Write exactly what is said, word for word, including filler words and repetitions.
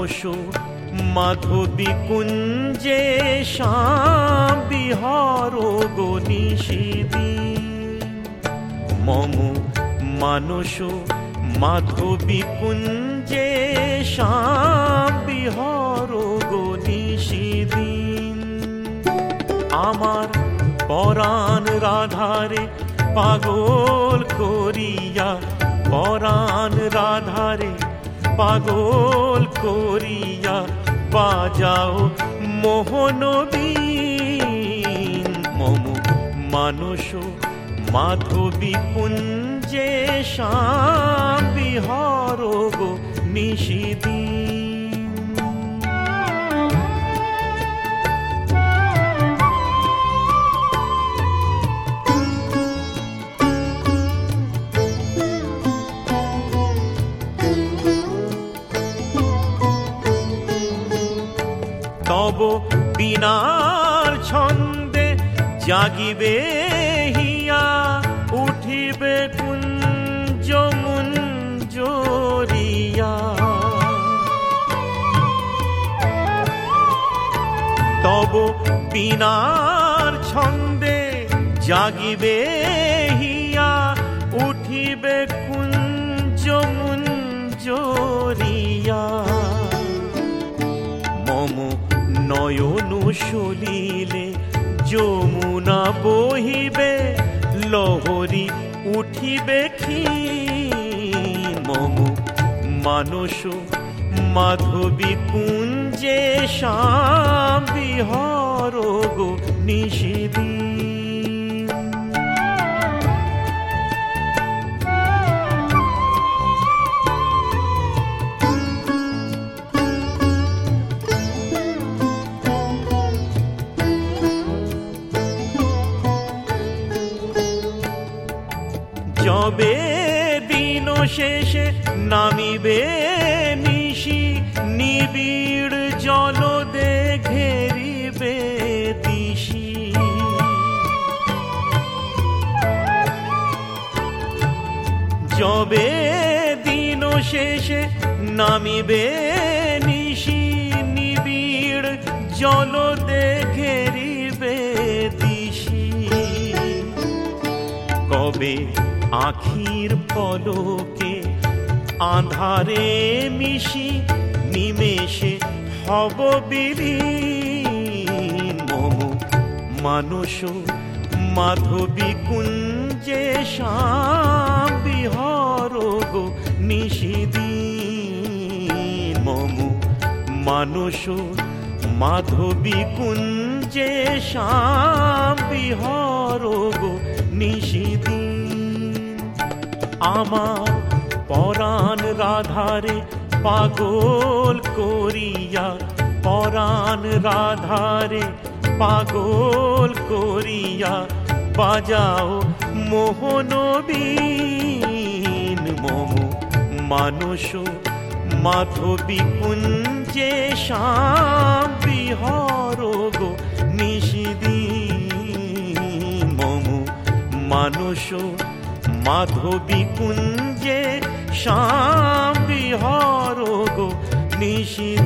মানস মাধবী কুঞ্জে শ্যাম বিহার গো নিশিদিন। মম মানস মাধবী কুঞ্জে শ্যাম বিহার গো নিশিদিন। আমার পরাণ রাধারে পাগল করিয়া, পরাণ রাধারে পাগল করিয়া বাজাও মোহন বীণ। মম মানস মাধবী কুঞ্জে শ্যাম বিহার গো নিশিদিন। তব বিনার ছন্দে জাগিবে হিয়া, উঠিবে কুঞ্জ মুঞ্জরিয়া। তব বিনার ছন্দে জাগিবে হিয়া, উঠিবে কুঞ্জ মুঞ্জরিয়া। মম নয়ন সলিলে যমুনা বহিবে, লহরী উঠিবে ক্ষীণ। মম মানস মাধবী কুঞ্জে শ্যাম বিহার গো নিশিদিন। যবে দিন শেষে নামিবে নিশি, নিবিড় জলদে ঘেরিবে দিশি। যবে দিন শেষে নামিবে নিশি, নিবিড় জলদে ঘেরিবে দিশি। কবে আখির পলকে আঁধারে মিশি, নিমেষে হব বিলীন। মম মানস মাধবী কুঞ্জে শ্যাম বিহার গো নিশিদিন। মম মানস মাধবী কুঞ্জে শ্যাম বিহার গো নিশিদিন। আমার পরাণ রাধারে পাগল করিয়া, পরাণ রাধারে পাগল করিয়া বাজাও মোহন বীণ। মম মানস মাধবী কুঞ্জে শ্যাম বিহার গো নিশিদিন। মম মানস মাধবী কুঞ্জে শ্যাম বিহার গো নিশিদিন।